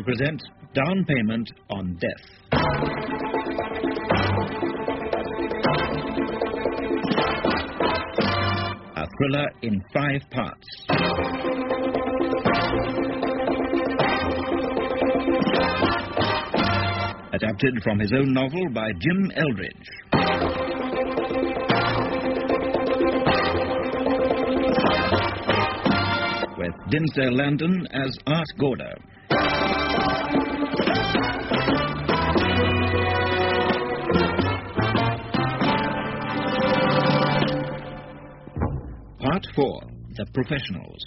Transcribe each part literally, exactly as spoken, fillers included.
present Down Payment on Death. A thriller in five parts. Adapted from his own novel by Jim Eldridge. With Dinsdale Landon as Art Gorder. Part four, The Professionals.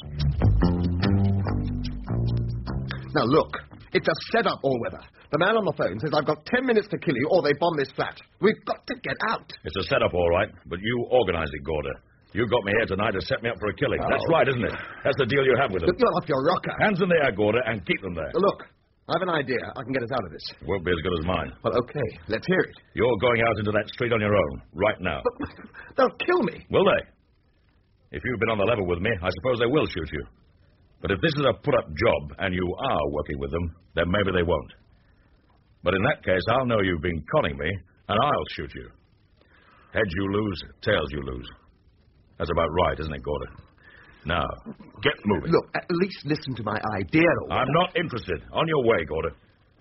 Now look, it's a setup, Allweather. The man on the phone says I've got ten minutes to kill you or they bomb this flat. We've got to get out. It's a setup, all right, but you organize it, Gorder. You got me here tonight to set me up for a killing. Oh. That's right, isn't it? That's the deal you have with them. Look, you're off your rocker. Hands in the air, Gorder, and keep them there. Look, I have an idea. I can get us out of this. Won't be as good as mine. Well, okay. Let's hear it. You're going out into that street on your own, right now. But they'll kill me. Will they? If you've been on the level with me, I suppose they will shoot you. But if this is a put-up job and you are working with them, then maybe they won't. But in that case, I'll know you've been conning me, and I'll shoot you. Heads you lose, tails you lose. That's about right, isn't it, Gorder? Now, get moving. Look, at least listen to my idea, Allweather. I'm not interested. On your way, Gorder.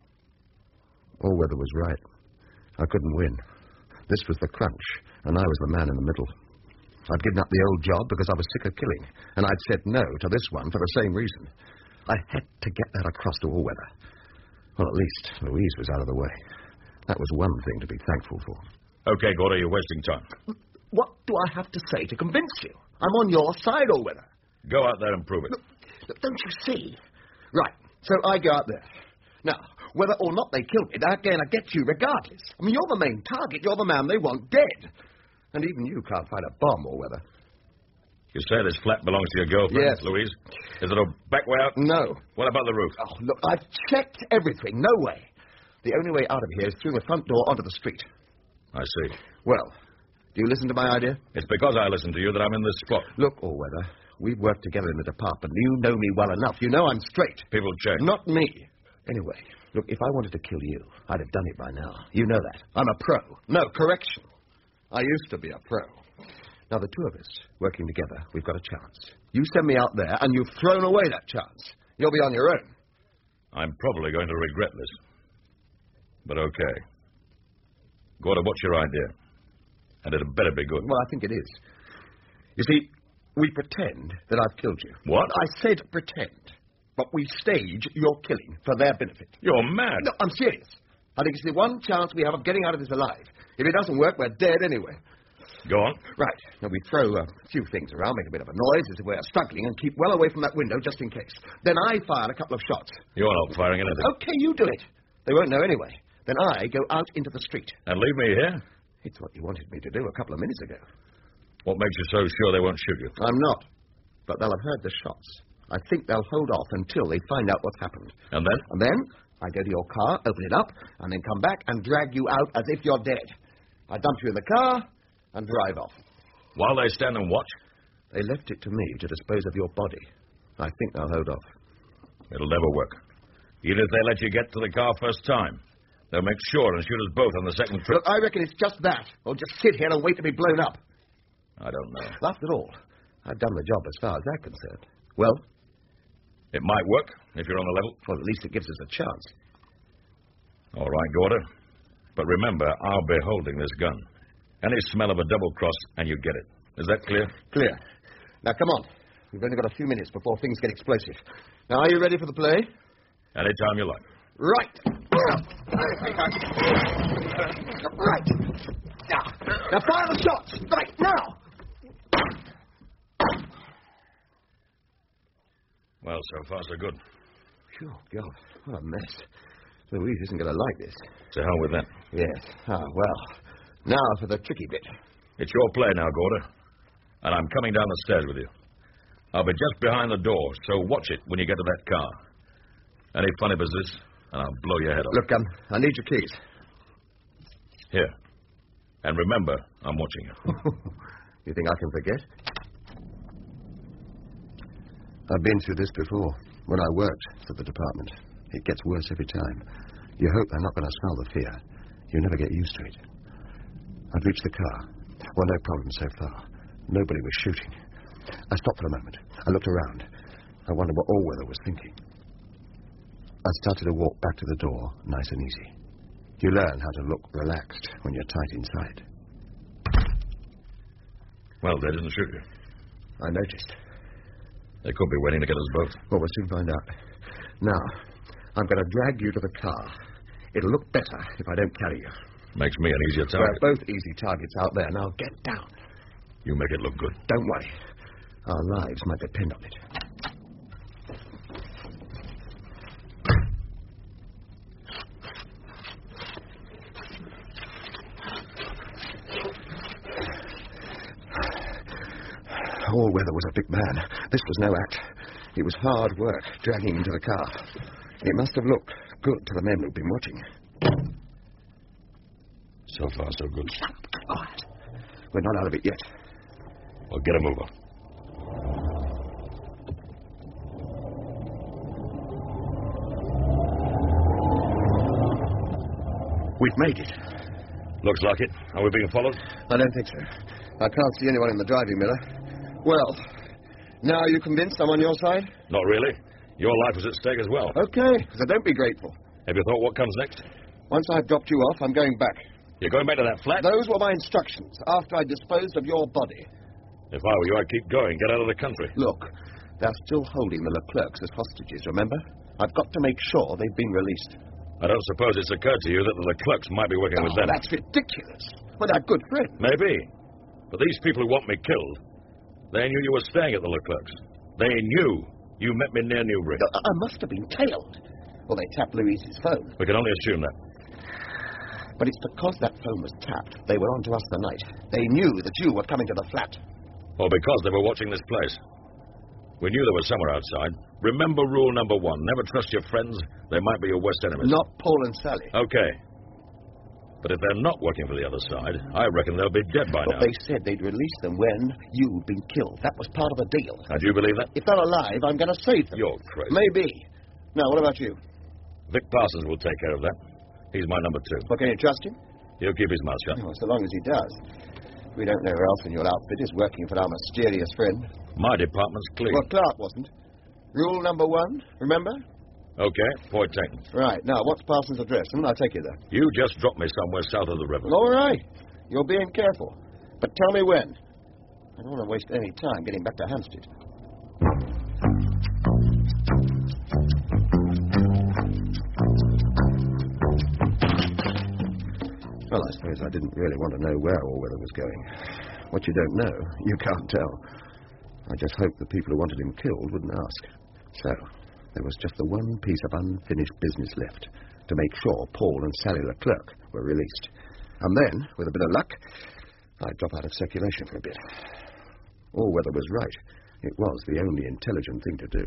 Allweather was right. I couldn't win. This was the crunch, and I was the man in the middle. I'd given up the old job because I was sick of killing, and I'd said no to this one for the same reason. I had to get that across to Allweather. Well, at least Louise was out of the way. That was one thing to be thankful for. Okay, Gorder, you're wasting time. What do I have to say to convince you? I'm on your side, Allweather. Go out there and prove it. Look, look, don't you see? Right, so I go out there. Now, whether or not they kill me, they're going to get you regardless. I mean, you're the main target. You're the man they want dead. And even you can't find a bomb, Allweather. You say this flat belongs to your girlfriend, yes. Louise? Is it a back way out? No. What about the roof? Oh, look, I've checked everything. No way. The only way out of here is through the front door onto the street. I see. Well, do you listen to my idea? It's because I listen to you that I'm in this spot. Look, Allweather, we've worked together in the department. You know me well enough. You know I'm straight. People change. Not me. Anyway, look, if I wanted to kill you, I'd have done it by now. You know that. I'm a pro. No, correction. I used to be a pro. Now, the two of us, working together, we've got a chance. You send me out there, and you've thrown away that chance. You'll be on your own. I'm probably going to regret this. But okay. Gorder, what's your idea? And it had better be good. Well, I think it is. You see, we pretend that I've killed you. What? I said pretend. But we stage your killing for their benefit. You're mad. No, I'm serious. I think it's the one chance we have of getting out of this alive. If it doesn't work, we're dead anyway. Go on. Right. Now, we throw a few things around, make a bit of a noise as if we're struggling, and keep well away from that window just in case. Then I fire a couple of shots. You're not firing anything. Okay, you do it. They won't know anyway. Then I go out into the street. And leave me here? It's what you wanted me to do a couple of minutes ago. What makes you so sure they won't shoot you? I'm not. But they'll have heard the shots. I think they'll hold off until they find out what's happened. And then? And then I go to your car, open it up, and then come back and drag you out as if you're dead. I dump you in the car and drive off. While they stand and watch? They left it to me to dispose of your body. I think they'll hold off. It'll never work. Even if they let you get to the car first time. They'll make sure and shoot us both on the second trip. Look, I reckon it's just that. Or just sit here and wait to be blown up. I don't know. Well, after all, I've done the job as far as they're concerned. Well? It might work, if you're on the level. Well, at least it gives us a chance. All right, Gorder. But remember, I'll be holding this gun. Any smell of a double-cross, and you get it. Is that clear? Clear. Now, come on. We've only got a few minutes before things get explosive. Now, are you ready for the play? Anytime you like. Right. Right. Now, now fire the shots. Right, now. Well, so far, so good. Phew, God, what a mess. Louise isn't going to like this. To hell with that. Yes. Ah, well. Now for the tricky bit. It's your play now, Gorder. And I'm coming down the stairs with you. I'll be just behind the door, so watch it when you get to that car. Any funny business, and I'll blow your head off. Look, um, I need your keys. Here. And remember, I'm watching you. You think I can forget? I've been through this before, when I worked for the department. It gets worse every time. You hope they're not going to smell the fear. You never get used to it. I'd reached the car. Well, no problem so far. Nobody was shooting. I stopped for a moment. I looked around. I wondered what Allweather was thinking. I started to walk back to the door, nice and easy. You learn how to look relaxed when you're tight inside. Well, they didn't shoot you. I noticed. They could be waiting to get us both. Well, we'll soon find out. Now, I'm going to drag you to the car. It'll look better if I don't carry you. Makes me an easier There target. are both easy targets out there. Now, get down. You make it look good. Don't worry. Our lives might depend on it. Allweather was a big man. This was no act. It was hard work dragging him to the car. It must have looked good to the men who'd been watching. So far, so good. Quiet. We're not out of it yet. Well, get a move on. We've made it. Looks like it. Are we being followed? I don't think so. I can't see anyone in the driving mirror. Well, now are you convinced I'm on your side? Not really. Your life is at stake as well. Okay, so don't be grateful. Have you thought what comes next? Once I've dropped you off, I'm going back. You're going back to that flat? Those were my instructions after I disposed of your body. If I were you, I'd keep going. Get out of the country. Look, they're still holding the Leclercs as hostages, remember? I've got to make sure they've been released. I don't suppose it's occurred to you that the Leclercs might be working Oh, with them. that's ridiculous. Well, they're good friends. Maybe. But these people who want me killed, they knew you were staying at the Leclercs. They knew you met me near Newbury. I, I must have been tailed. Well, they tapped Louise's phone. We can only assume that. But it's because that phone was tapped. They were on to us the night. They knew that you were coming to the flat. Or because they were watching this place. We knew they were somewhere outside. Remember rule number one. Never trust your friends. They might be your worst enemies. Not Paul and Sally. Okay. But if they're not working for the other side, I reckon they'll be dead by but now. They said they'd release them when you'd been killed. That was part of the deal. Now, do you believe that? If they're alive, I'm going to save them. You're crazy. Maybe. Now, what about you? Vic Parsons will take care of that. He's my number two. Well, can you trust him? He'll keep his mouth shut. Oh, so long as he does. We don't know who else in your outfit is working for our mysterious friend. My department's clean. Well, Clark wasn't. Rule number one, remember? Okay, point taken. Right. Now, what's Parsons' address? And I'll take you there. You just drop me somewhere south of the river. All right. You're being careful. But tell me when. I don't want to waste any time getting back to Hampstead. Well, I suppose I didn't really want to know where Allweather was going. What you don't know, you can't tell. I just hoped the people who wanted him killed wouldn't ask. So, there was just the one piece of unfinished business left, to make sure Paul and Sally Leclerc were released. And then, with a bit of luck, I'd drop out of circulation for a bit. Allweather was right. It was the only intelligent thing to do.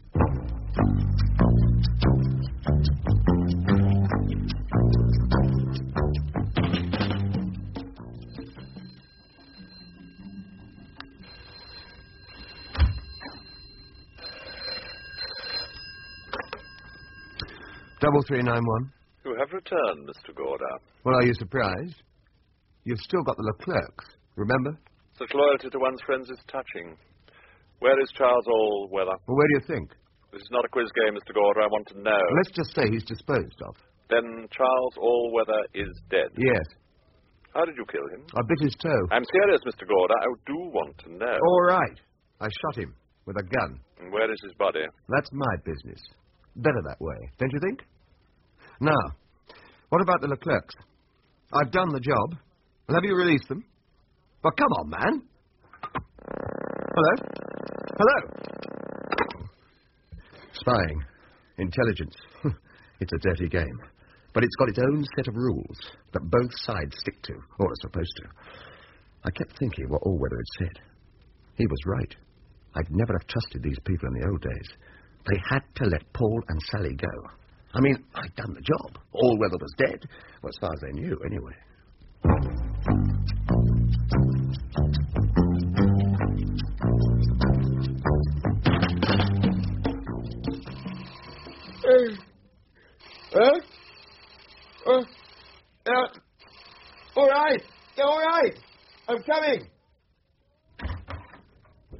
Double three nine one. You have returned, Mister Gorda. Well, are you surprised? You've still got the Leclercs, remember? Such loyalty to one's friends is touching. Where is Charles Allweather? Well, where do you think? This is not a quiz game, Mister Gorda. I want to know. Well, let's just say he's disposed of. Then Charles Allweather is dead. Yes. How did you kill him? I bit his toe. I'm serious, Mister Gorda. I do want to know. All right. I shot him with a gun. And where is his body? That's my business. Better that way, don't you think? Now, what about the Leclercs? I've done the job. Well, have you released them? Well, come on, man. Hello? Hello? Spying. Intelligence. It's a dirty game. But it's got its own set of rules that both sides stick to, or are supposed to. I kept thinking what Allweather had said. He was right. I'd never have trusted these people in the old days. They had to let Paul and Sally go. I mean, I'd done the job. Allweather was dead. Well, as far as they knew, anyway.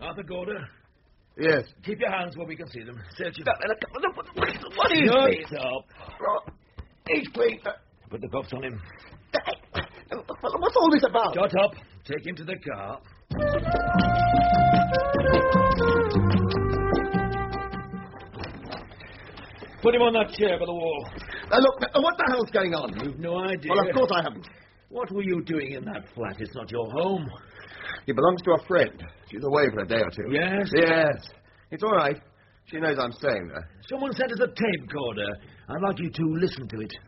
Arthur Gorder, Yes. keep your hands where we can see them. Search them. What is this? Shut up. He's clean. Put the cuffs on him. What's all this about? Shut up. Take him to the car. Put him on that chair by the wall. Now, look, now, what the hell's going on? You've no idea. Well, of course I haven't. What were you doing in that flat? It's not your home. He belongs to a friend. She's away for a day or two. Yes? Yes. It's all right. She knows I'm staying there. Someone sent us a tape recorder. I'd like you to listen to it.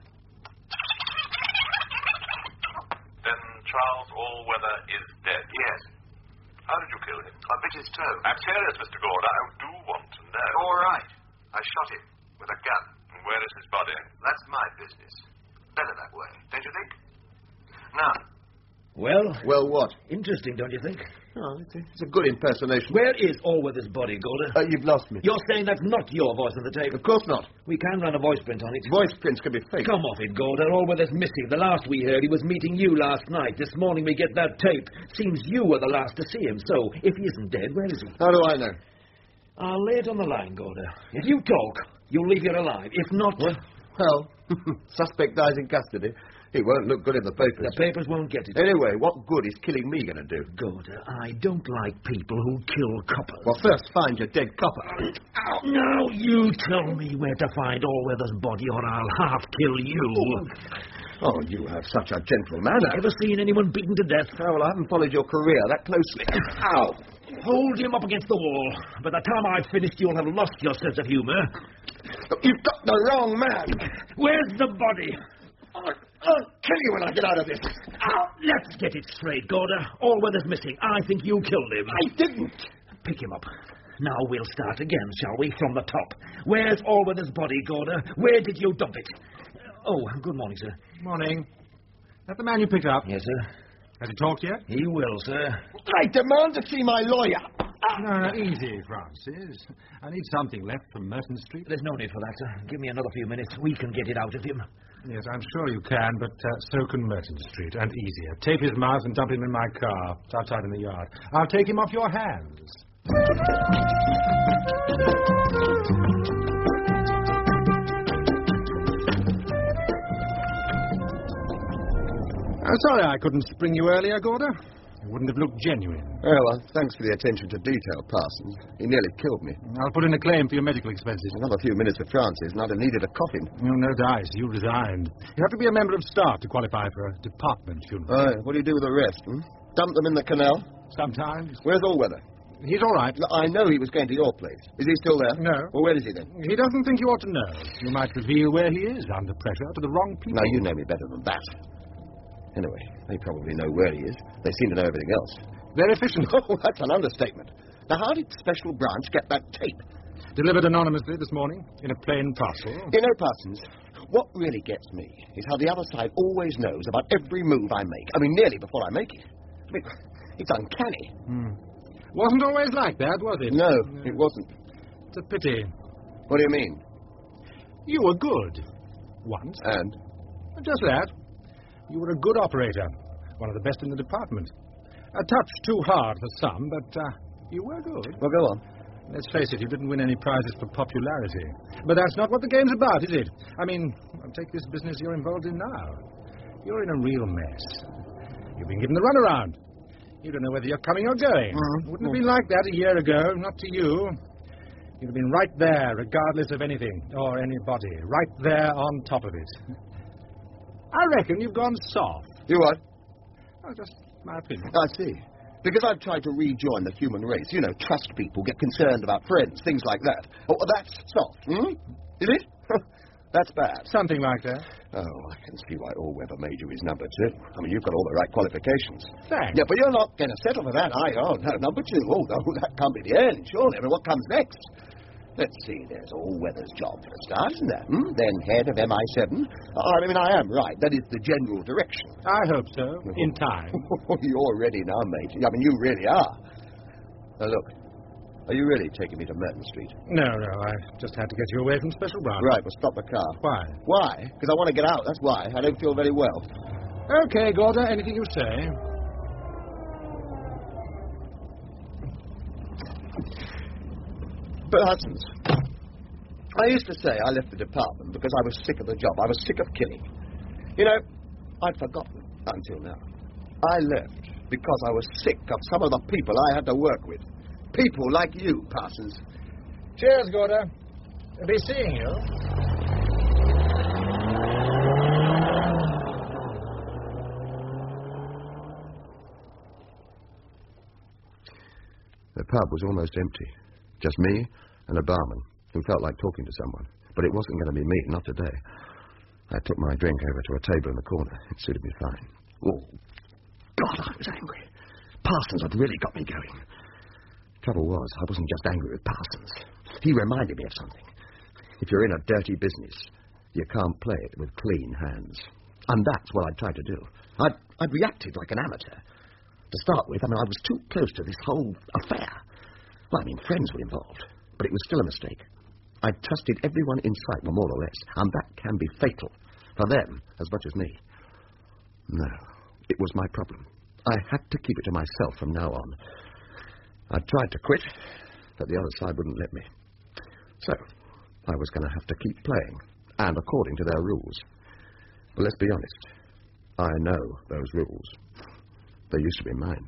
Then Charles Allweather is dead? Yes. How did you kill him? I bit his toe. I'm serious, Mister Gorder. I do want to know. All right. I shot him with a gun. And where is his body? That's my business. Better that way, don't you think? Now, Well, Well, what? interesting, don't you think? Oh, it's a, it's a good impersonation. Where is Allweather's body, Gorder? Uh, you've lost me. You're saying that's not your voice on the tape? Of course not. We can run a voice print on it. Voice prints can be fake. Come off it, Gorder. Allweather's missing. The last we heard, he was meeting you last night. This morning we get that tape. Seems you were the last to see him. So, if he isn't dead, where is he? How do I know? I'll lay it on the line, Gorder. If you talk, you'll leave here alive. If not... What? Well, suspect dies in custody. He won't look good in the papers. The papers won't get it. Anyway, what good is killing me going to do? Gorder, I don't like people who kill coppers. Well, first find your dead copper. Oh, now you tell me where to find Allweather's body or I'll half-kill you. Oh, you have such a gentle manner. Ever seen anyone beaten to death? Oh, well, I haven't followed your career that closely. Ow! Hold him up against the wall. By the time I've finished, you'll have lost your sense of humour. You've got the wrong man. Where's the body? I'll, I'll kill you when I get out of this. Ow. Let's get it straight, Gorder. Allweather's missing. I think you killed him. I didn't. Pick him up. Now we'll start again, shall we, from the top. Where's Allweather's body, Gorder? Where did you dump it? Oh, good morning, sir. Morning. That the man you picked up? Yes, sir. Has he talked yet? He will, sir. I demand to see my lawyer. No, no, easy, Francis. I need something left from Merton Street. There's no need for that, sir. Give me another few minutes. We can get it out of him. Yes, I'm sure you can, but uh, so can Merton Street, and easier. Tape his mouth and dump him in my car. It's outside in the yard. I'll take him off your hands. I'm sorry I couldn't spring you earlier, Gorder. It wouldn't have looked genuine. Oh, well, thanks for the attention to detail, Parsons. He nearly killed me. I'll put in a claim for your medical expenses. Another few minutes of Francis, and I'd have needed a coffin. No, no dice. You resigned. You have to be a member of staff to qualify for a department funeral. Oh, what do you do with the rest, hmm? Dump them in the canal? Sometimes. Where's Allweather? He's all right. I know he was going to your place. Is he still there? No. Well, where is he then? He doesn't think you ought to know. You might reveal where he is under pressure to the wrong people. Now, you know me better than that. Anyway, they probably know where he is. They seem to know everything else. Very efficient. Oh, that's an understatement. Now, how did Special Branch get that tape? Delivered anonymously this morning in a plain parcel. You know, Parsons, what really gets me is how the other side always knows about every move I make. I mean, nearly before I make it. I mean, it's uncanny. Hmm. Wasn't always like that, was it? No, it wasn't. It's a pity. What do you mean? You were good. Once. And? Just that. You were a good operator. One of the best in the department. A touch too hard for some, but uh, you were good. Well, go on. Let's face it, you didn't win any prizes for popularity. But that's not what the game's about, is it? I mean, take this business you're involved in now. You're in a real mess. You've been given the runaround. You don't know whether you're coming or going. Mm-hmm. Wouldn't have been like that a year ago, not to you. You'd have been right there, regardless of anything, or anybody. Right there on top of it. I reckon you've gone soft. You what? Oh, just my opinion. I see. Because I've tried to rejoin the human race. You know, trust people, get concerned about friends, things like that. Oh, that's soft, hmm? Is it? That's bad. Something like that. Oh, I can see why Allweather made you his number two. I mean, you've got all the right qualifications. Thanks. Yeah, but you're not going to settle for that, are you? Oh, no, number two. Oh, no, that can't be the end, surely. I mean, what comes next? Let's see, there's Allweather's job for a start, isn't there? Hmm? Then head of M I seven. Oh, I mean, I am right. That is the general direction. I hope so. In time. You're ready now, mate. I mean, you really are. Now, look. Are you really taking me to Merton Street? No, no, I just had to get you away from Special Branch. Right, well, stop the car. Why? Why? Because I want to get out, that's why. I don't feel very well. Okay, Gorder, anything you say. Parsons, I used to say I left the department because I was sick of the job. I was sick of killing. You know, I'd forgotten until now. I left because I was sick of some of the people I had to work with. People like you, Parsons. Cheers, Gorda. I'll be seeing you. The pub was almost empty. Just me and a barman who felt like talking to someone. But it wasn't going to be me, not today. I took my drink over to a table in the corner. It suited me fine. Oh, God, I was angry. Parsons had really got me going. Trouble was, I wasn't just angry with Parsons. He reminded me of something. If you're in a dirty business, you can't play it with clean hands. And that's what I'd tried to do. I'd, I'd reacted like an amateur. To start with, I mean, I was too close to this whole affair. Well, I mean, friends were involved, but it was still a mistake. I trusted everyone in sight, more or less, and that can be fatal for them as much as me. No, it was my problem. I had to keep it to myself from now on. I tried to quit, but the other side wouldn't let me. So, I was going to have to keep playing, and according to their rules. But let's be honest, I know those rules. They used to be mine.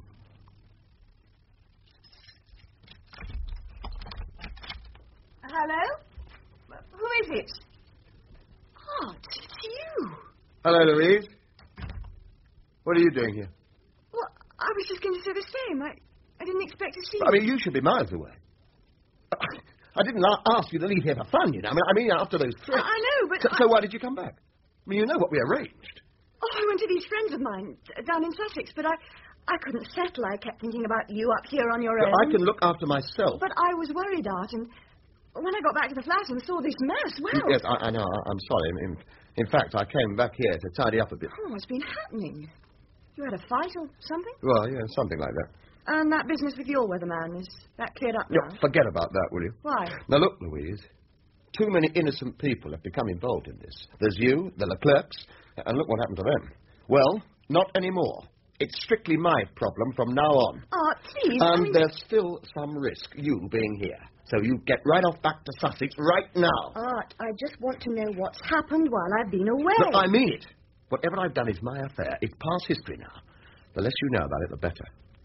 Hello? Who is it? Oh, it's you. Hello, Louise. What are you doing here? Well, I was just going to say the same. I, I didn't expect to see I you. mean, you should be miles away. I didn't a- ask you to leave here for fun, you know. I mean, I mean after those threats. I know, but... So, I... so why did you come back? I mean, you know what we arranged. Oh, I went to these friends of mine uh, down in Sussex, but I, I couldn't settle. I kept thinking about you up here on your Look, own. I can look after myself. But I was worried, Art, and when I got back to the flat and saw this mess, well... Yes, I, I know. I, I'm sorry. In, in fact, I came back here to tidy up a bit. Oh, what's been happening? You had a fight or something? Well, yeah, something like that. And that business with your weatherman, is that cleared up now? No, forget about that, will you? Why? Now, look, Louise. Too many innocent people have become involved in this. There's you, the Leclercs, and look what happened to them. Well, not anymore. It's strictly my problem from now on. Art, please. And I mean... there's still some risk, you being here. So you get right off back to Sussex right now. Art, I just want to know what's happened while I've been away. Look, I mean it. Whatever I've done is my affair. It's past history now. The less you know about it, the better.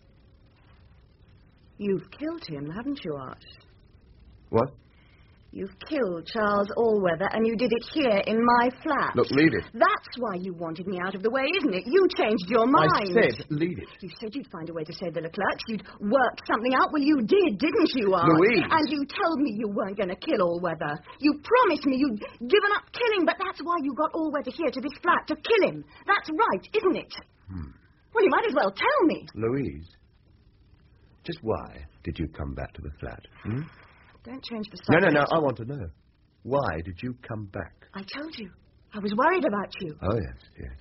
You've killed him, haven't you, Art? What? You've killed Charles Allweather, and you did it here in my flat. Look, leave it. That's why you wanted me out of the way, isn't it? You changed your mind. I said leave it. You said you'd find a way to save the Leclercs. You'd work something out. Well, you did, didn't you, Art? Louise. And you told me you weren't going to kill Allweather. You promised me you'd given up killing, but that's why you got Allweather here to this flat, to kill him. That's right, isn't it? Hmm. Well, you might as well tell me. Louise, just why did you come back to the flat? Hmm? Don't change the No, subject. no, no, I want to know. Why did you come back? I told you. I was worried about you. Oh, yes, yes.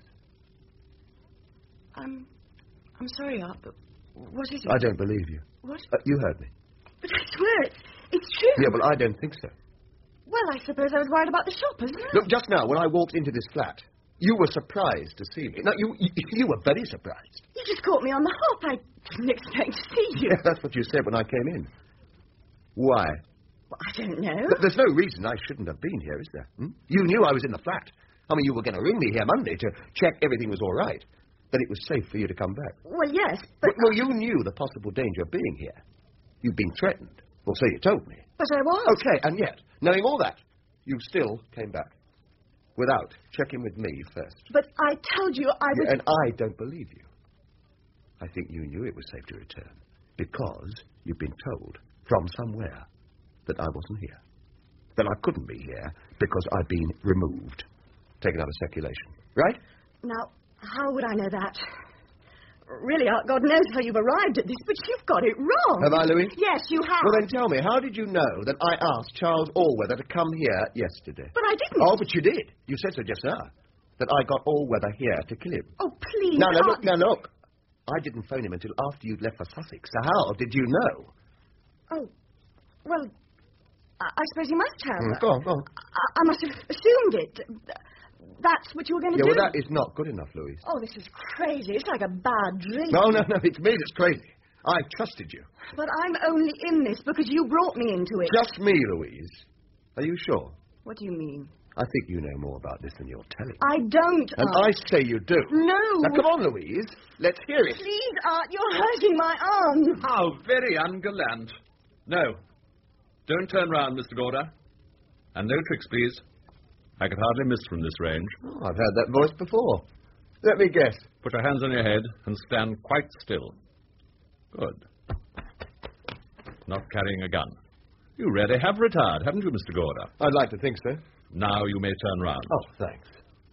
I'm... I'm sorry, Art, but what is it? I don't believe you. What? Uh, you heard me. But I swear it's, it's true. Yeah, well, I don't think so. Well, I suppose I was worried about the shoppers. Look, just now, when I walked into this flat, you were surprised to see me. No, you, you, you were very surprised. You just caught me on the hop. I didn't expect to see you. Yeah, that's what you said when I came in. Why? Well, I don't know. Th- There's no reason I shouldn't have been here, is there? Hmm? You knew I was in the flat. I mean, you were going to ring me here Monday to check everything was all right. Then it was safe for you to come back. Well, yes, but... Well, you knew the possible danger of being here. You'd been threatened. Well, so you told me. But I was. Okay, and yet, knowing all that, you still came back. Without checking with me first. But I told you I was... Yeah, and I don't believe you. I think you knew it was safe to return. Because you've been told from somewhere that I wasn't here. That I couldn't be here because I'd been removed. Taken out of circulation. Right? Now, how would I know that? Really, Art, God knows how you've arrived at this, but you've got it wrong. Have I, Louis? Yes, you have. Well, then tell me, how did you know that I asked Charles Allweather to come here yesterday? But I didn't. Oh, but you did. You said so just now. That I got Allweather here to kill him. Oh, please, Now, now, Art. look, now, look. I didn't phone him until after you'd left for Sussex. So how did you know? Oh, well, I, I suppose you must have. Mm, go on, go on. I, I must have assumed it. That's what you were going to Yeah, do. well, that is not good enough, Louise. Oh, this is crazy. It's like a bad dream. No, no, no, it's me that's crazy. I trusted you. But I'm only in this because you brought me into it. Just me, Louise. Are you sure? What do you mean? I think you know more about this than you're telling. I don't, And Art. I say you do. No. Now, come on, Louise. Let's hear it. Please, Art, you're hurting my arm. How very ungallant. No. Don't turn round, Mister Gorder. And no tricks, please. I could hardly miss from this range. Oh, I've heard that voice before. Let me guess. Put your hands on your head and stand quite still. Good. Not carrying a gun. You really have retired, haven't you, Mister Gorder? I'd like to think so. Now you may turn round. Oh, thanks.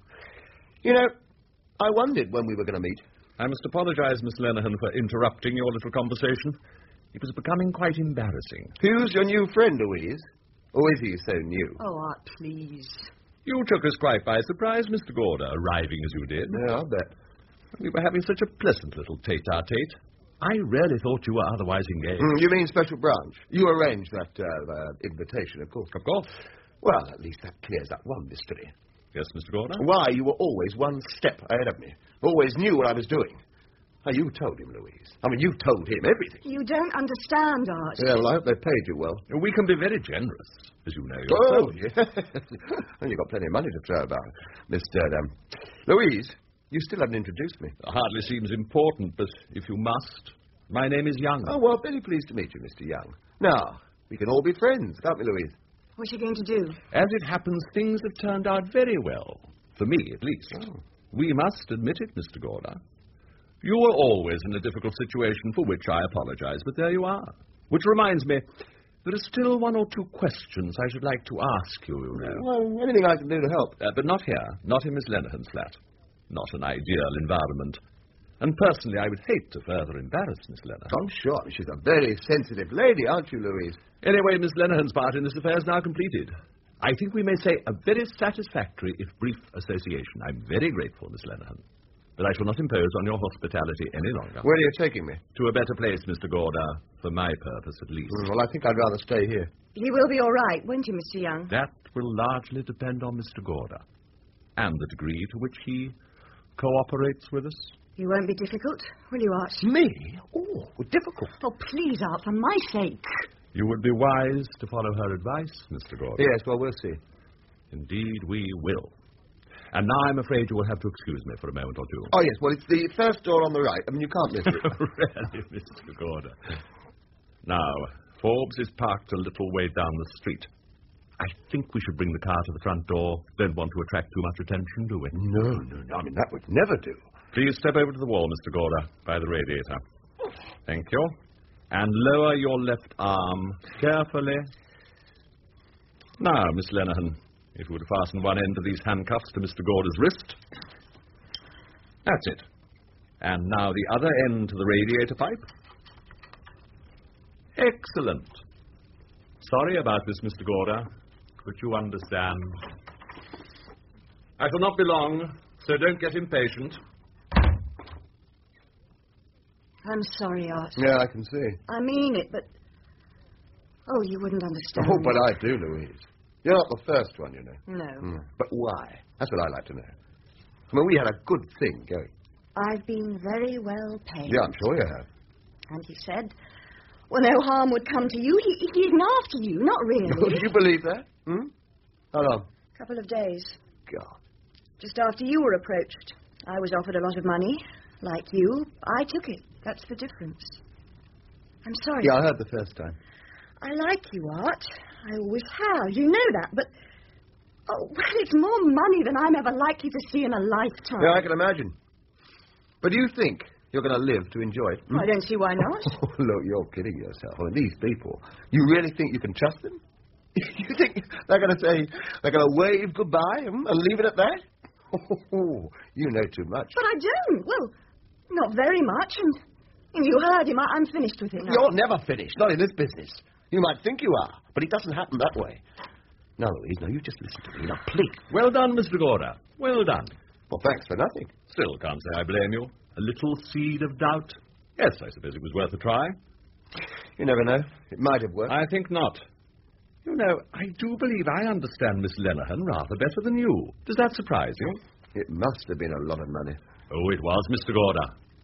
You know, I wondered when we were going to meet. I must apologize, Miss Lenehan, for interrupting your little conversation. It was becoming quite embarrassing. Who's your new friend, Louise? Or is he so new? Oh, Art, please. You took us quite by surprise, Mister Gorder, arriving as you did. Yeah, I'll bet. We were having such a pleasant little tete-a-tete. I really thought you were otherwise engaged. Mm, you mean special branch? You arranged that uh, uh, invitation, of course. Of course. Well, at least that clears up one mystery. Yes, Mister Gorder? Why you were always one step ahead of me. Always knew what I was doing. Now, you told him, Louise. I mean, you told him everything. You don't understand, Art. Yeah, well, I hope they paid you well. We can be very generous, as you know Oh, yourself. yes. And you've got plenty of money to throw about. Mister Um, Louise, you still haven't introduced me. It hardly seems important, but if you must, my name is Young. Oh, well, very pleased to meet you, Mister Young. Now, we can all be friends, can't we, Louise? What's you going to do? As it happens, things have turned out very well. For me, at least. Oh. We must admit it, Mister Gorder. You were always in a difficult situation for which I apologize, but there you are. Which reminds me, there are still one or two questions I should like to ask you, you know. Well, anything I can do to help. Uh, but not here, not in Miss Lenehan's flat. Not an ideal environment. And personally, I would hate to further embarrass Miss Lenehan. I'm sure. She's a very sensitive lady, aren't you, Louise? Anyway, Miss Lenehan's part in this affair is now completed. I think we may say a very satisfactory, if brief, association. I'm very grateful, Miss Lenehan. But I shall not impose on your hospitality any longer. Where are you taking me? To a better place, Mister Gorder, for my purpose at least. Mm, well, I think I'd rather stay here. He will be all right, won't he, Mister Young? That will largely depend on Mister Gorder, and the degree to which he cooperates with us. You won't be difficult, will you, Art? Me? Oh, difficult. Oh, please, Art, for my sake. You would be wise to follow her advice, Mister Gorder. Yes, well, we'll see. Indeed, we will. And now I'm afraid you will have to excuse me for a moment or two. Oh, yes, well, it's the first door on the right. I mean, you can't miss it. Really, Mister Gorder. Now, Forbes is parked a little way down the street. I think we should bring the car to the front door. Don't want to attract too much attention, do we? No, no, no. I mean, that would never do. Please step over to the wall, Mister Gorder, by the radiator. Thank you. And lower your left arm carefully. Now, Miss Lenehan, if you would fasten one end of these handcuffs to Mister Gorder's wrist. That's it. And now the other end to the radiator pipe. Excellent. Sorry about this, Mister Gorder, but you understand. I shall not be long, so don't get impatient. I'm sorry, Art. Yeah, I can see. I mean it, but... Oh, you wouldn't understand. Oh, but I do, Louise. You're not the first one, you know. No. Mm. But why? That's what I'd like to know. I mean, we had a good thing going. I've been very well paid. Yeah, I'm sure you have. And he said, well, no harm would come to you. He, he isn't after you, not really. Do you believe that? Hmm? How long? A couple of days. God. Just after you were approached. I was offered a lot of money. Like you, I took it. That's the difference. I'm sorry. Yeah, I heard the first time. I like you, Art. I always have. You know that, but... Oh, well, it's more money than I'm ever likely to see in a lifetime. Yeah, I can imagine. But do you think you're going to live to enjoy it? Hmm? I don't see why not. Oh, look, you're kidding yourself. I mean, these people, you really think you can trust them? You think they're going to say, they're going to wave goodbye and leave it at that? Oh, you know too much. But I don't. Well, not very much, and... You heard him. I- I'm finished with it now. You're never finished, not in this business. You might think you are, but it doesn't happen that way. Now, Louise, now you just listen to me. Now, please. Well done, Mister Gorder. Well done. Well, thanks for nothing. Still can't say I blame you. A little seed of doubt. Yes, I suppose it was worth a try. You never know. It might have worked. I think not. You know, I do believe I understand Miss Lenehan rather better than you. Does that surprise you? It must have been a lot of money. Oh, it was, Mister Gorder.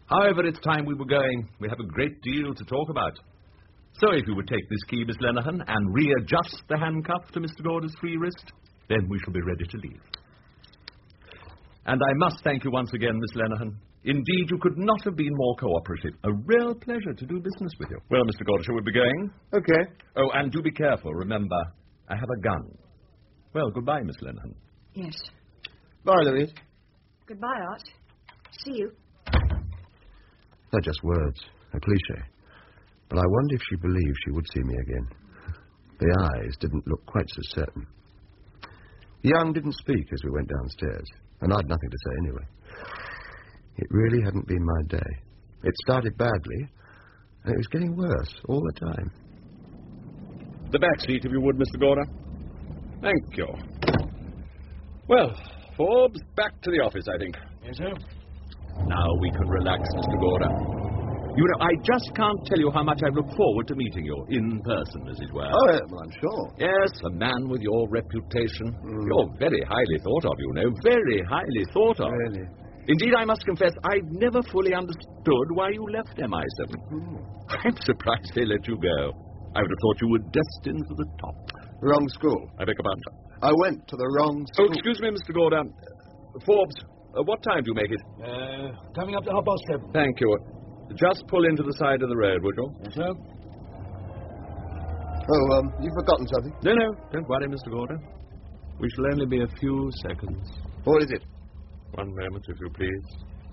However, it's time we were going. We have a great deal to talk about. So if you would take this key, Miss Lenihan, and readjust the handcuff to Mister Gordon's free wrist, then we shall be ready to leave. And I must thank you once again, Miss Lenihan. Indeed, you could not have been more cooperative. A real pleasure to do business with you. Well, Mister Gordon, shall we be going? Okay. Oh, and do be careful. Remember, I have a gun. Well, goodbye, Miss Lenihan. Yes. Bye, Louise. Goodbye, Art. See you. They're just words, a cliche. But I wonder if she believed she would see me again. The eyes didn't look quite so certain. Young didn't speak as we went downstairs, and I'd nothing to say anyway. It really hadn't been my day. It started badly, and it was getting worse all the time. The back seat, if you would, Mister Gordon. Thank you. Well, Forbes, back to the office, I think. Yes, sir. Now we can relax, Mister Gordon. You know, I just can't tell you how much I look forward to meeting you, in person, as it were. Oh, well, I'm sure. Yes, a man with your reputation. Mm. You're very highly thought of, you know. Very highly thought of. Really? Indeed, I must confess, I've never fully understood why you left M I seven. Mm. I'm surprised they let you go. I would have thought you were destined for the top. Wrong school. I beg your pardon. I went to the wrong school. Oh, excuse me, Mister Gordon. Uh, Forbes, uh, what time do you make it? Uh, coming up to half past seven. Thank you. Just pull into the side of the road, would you? Yes, sir. Oh, um, you've forgotten something? No, no, don't worry, Mister Gordon. We shall only be a few seconds. What is it? One moment, if you please.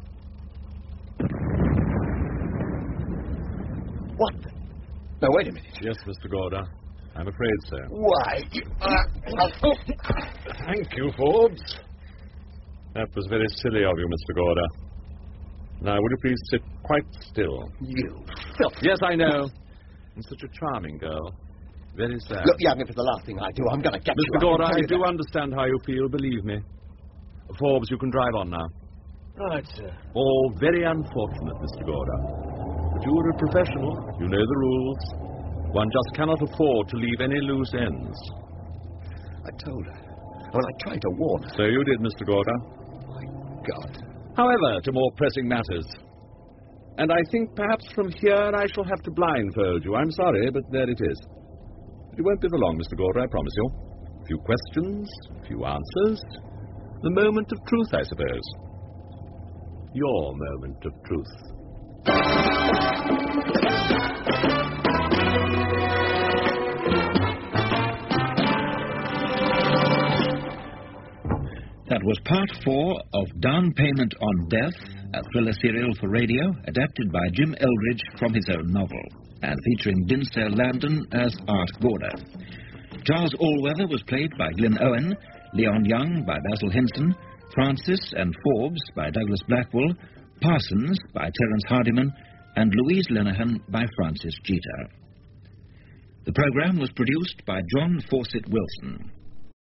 What? Now, wait a minute. Yes, Mister Gordon. I'm afraid so. Why? Uh, Thank you, Forbes. That was very silly of you, Mister Gordon. Now, would you please sit quite still? You filth. Yes, I know. And such a charming girl. Very sad. Look, young, if it's the last thing I do, I'm going to get Mister you. Gordon, I, I do that. understand how you feel, believe me. Forbes, you can drive on now. Right, sir. All very unfortunate, Mister Gordon. But you are a professional. You know the rules. One just cannot afford to leave any loose ends. I told her. Well, I tried to warn her. So you did, Mister Gordon. My God. However, to more pressing matters. And I think perhaps from here I shall have to blindfold you. I'm sorry, but there it is. It won't be for long, Mister Gordon, I promise you. A few questions, a few answers. The moment of truth, I suppose. Your moment of truth. That was part four of Down Payment on Death, a thriller serial for radio, adapted by Jim Eldridge from his own novel, and featuring Dinsdale Landon as Art Gorder. Charles Allweather was played by Glyn Owen, Leon Young by Basil Henson, Francis and Forbes by Douglas Blackwell, Parsons by Terence Hardiman, and Louise Lenihan by Francis Jeter. The program was produced by John Fawcett Wilson.